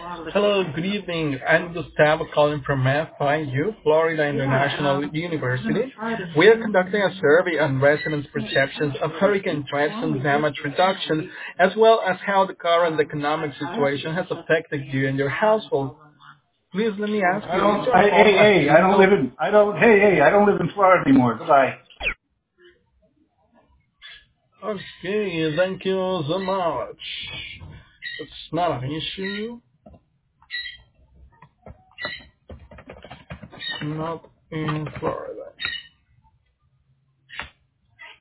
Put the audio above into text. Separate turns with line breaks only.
Hello, good evening. I'm Gustavo calling from FIU, Florida International University. We are conducting a survey on residents' perceptions of hurricane threats and damage reduction, as well as how the current economic situation has affected you and your household. Please let me ask
I
you, is
don't.
your home
Hey,
a
hey! I don't live
single...
in. I don't. Hey, hey! I don't live in Florida anymore. Goodbye.
Okay, thank you so much. It's not an issue. Not in Florida.